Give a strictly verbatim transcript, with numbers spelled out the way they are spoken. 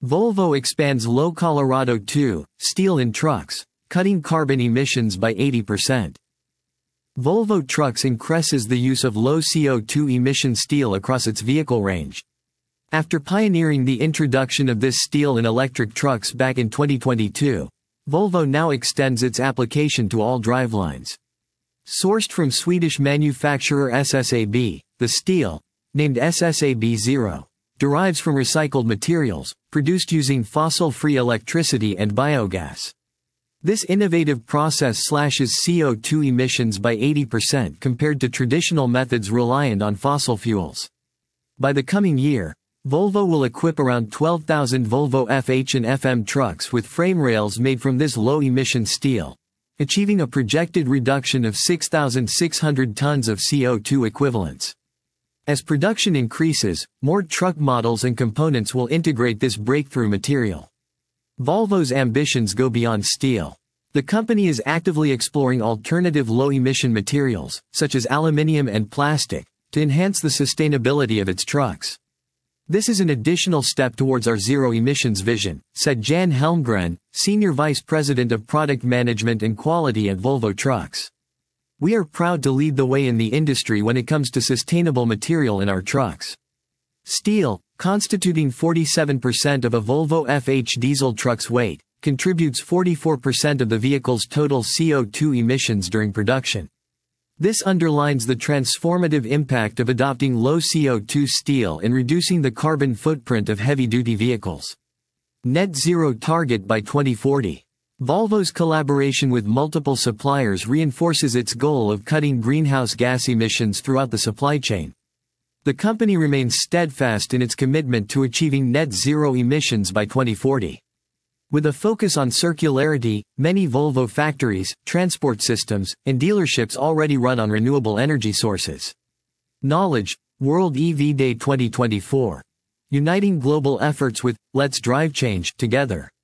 Volvo expands low Colorado two steel in trucks, cutting carbon emissions by eighty percent. Volvo Trucks increases the use of low C O two emission steel across its vehicle range. After pioneering the introduction of this steel in electric trucks back in twenty twenty-two, Volvo now extends its application to all drivelines. Sourced from Swedish manufacturer S S A B, the steel, named S S A B zero, derives from recycled materials, produced using fossil-free electricity and biogas. This innovative process slashes C O two emissions by eighty percent compared to traditional methods reliant on fossil fuels. By the coming year, Volvo will equip around twelve thousand Volvo F H and F M trucks with frame rails made from this low-emission steel, achieving a projected reduction of six thousand six hundred tons of C O two equivalents. As production increases, more truck models and components will integrate this breakthrough material. Volvo's ambitions go beyond steel. The company is actively exploring alternative low-emission materials, such as aluminium and plastic, to enhance the sustainability of its trucks. This is an additional step towards our zero-emissions vision, said Jan Helmgren, Senior Vice President of Product Management and Quality at Volvo Trucks. We are proud to lead the way in the industry when it comes to sustainable material in our trucks. Steel, constituting forty-seven percent of a Volvo F H diesel truck's weight, contributes forty-four percent of the vehicle's total C O two emissions during production. This underlines the transformative impact of adopting low C O two steel in reducing the carbon footprint of heavy-duty vehicles. Net zero target by twenty forty. Volvo's collaboration with multiple suppliers reinforces its goal of cutting greenhouse gas emissions throughout the supply chain. The company remains steadfast in its commitment to achieving net zero emissions by twenty forty. With a focus on circularity, many Volvo factories, transport systems, and dealerships already run on renewable energy sources. Knowledge, World E V Day twenty twenty-four. Uniting global efforts with Let's Drive Change together.